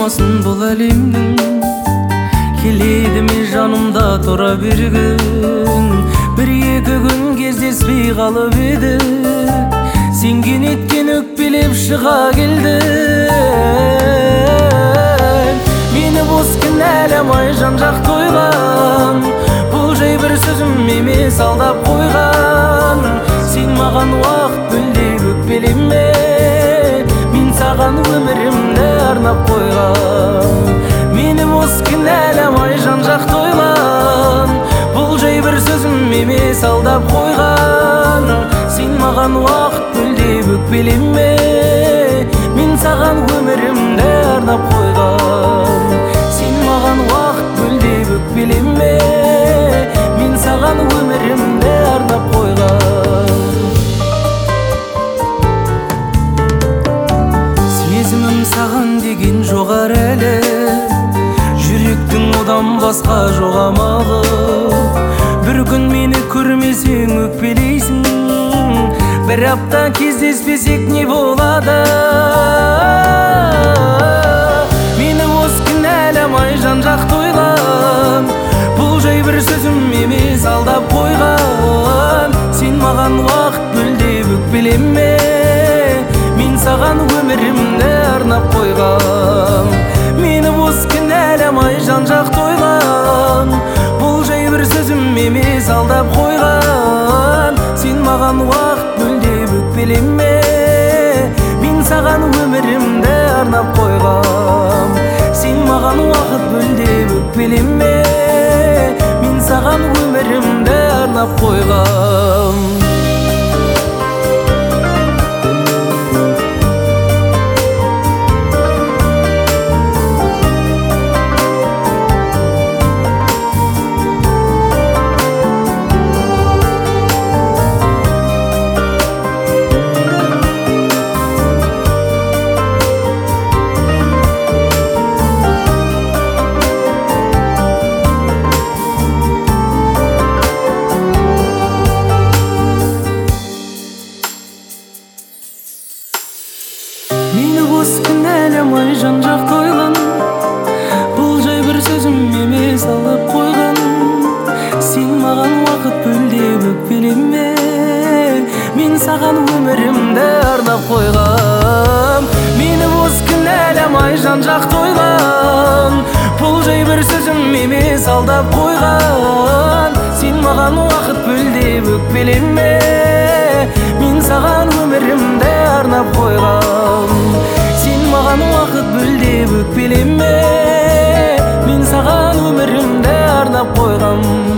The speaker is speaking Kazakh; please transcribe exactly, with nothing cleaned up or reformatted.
болмасын бұл әлемнің, келеді ме жанымда тұра бергін. Бір-екі күн кездеспей қалып едік, сен неткен өкпелеп шыға келдің. Мені бос кінәламай жан-жақты ойлан, бұл жай бір сөзім емес алдап қойған. Сен маған уақыт бөл деп өкпелеме, мен саған өмірімді арнап қойған. Мені бос кінәламай жан-жақты ойлан, бұл жай бір сөзім емес алдап қойған. Сен маған уақыт бөл деп өкпелеме, мен саған өмірімді арнап қойған. Сен маған уақыт бөл деп өкпелеме, мен саған өмірімді арнап қойған. Сезімім саған деген жоғар әлі, жүректің одан басқа жоқ амалы. Бір күн мені көрмесең өкпелейсің, бір апта кездеспесек не болады? Мені бос кінәламай жан-жақты ойлан, бұл жай бір сөзім емес алдап қойған. Сен маған уақыт бөл деп өкпелеме, мен саған өмірімді арнап қойған. Мені бос кінәламай жан-жақты ойлан, бұл жай бір сөзім емес алдап қойған. Сен маған уақыт бөл деп өкпелеме, мен саған өмірімді арнап қойған. Сен маған уақыт бөл деп өкпелеме, мен саған өмірімді арнап қойған. Мені бос кінәламай жан-жақты ойлан, бұл жай бір сөзім емес алдап қойған. Сен маған уақыт бөл деп өкпелеме, мен саған өмірімді арнап қойған. Мені бос кінәламай жан-жақты ойлан, бұл жай бір сөзім емес алдап қойған. Сен маған уақыт бөл деп өкпелеме, мен саған өмірімді арнап қойған. Сен маған уақыт бөл деп өкпелеме, мен саған өмірімді арнап қойған.